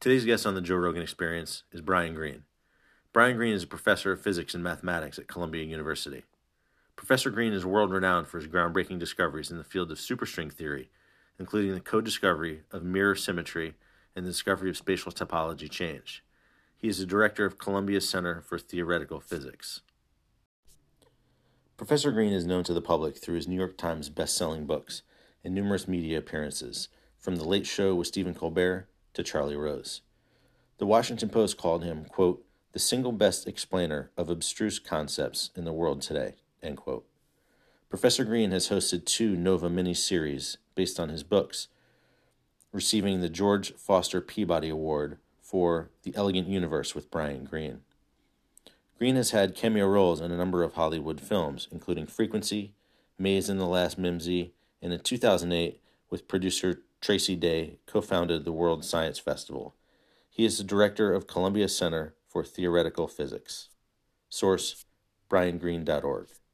Today's guest on the Joe Rogan Experience is Brian Greene. Brian Greene is a professor of physics and mathematics at Columbia University. Professor Greene is world-renowned for his groundbreaking discoveries in the field of superstring theory, including the co-discovery of mirror symmetry and the discovery of spatial topology change. He is the director of Columbia's Center for Theoretical Physics. Professor Greene is known to the public through his New York Times best-selling books and numerous media appearances, from The Late Show with Stephen Colbert to Charlie Rose. The Washington Post called him, quote, the single best explainer of abstruse concepts in the world today, end quote. Professor Greene has hosted 2 Nova mini-series based on his books, receiving the George Foster Peabody Award for The Elegant Universe with Brian Greene. Greene has had cameo roles in a number of Hollywood films, including Frequency, Maze and the Last Mimsy, and in 2008, with producer Tracy Day, co-founded the World Science Festival. He is the director of Columbia Center for Theoretical Physics. Source, briangreene.org.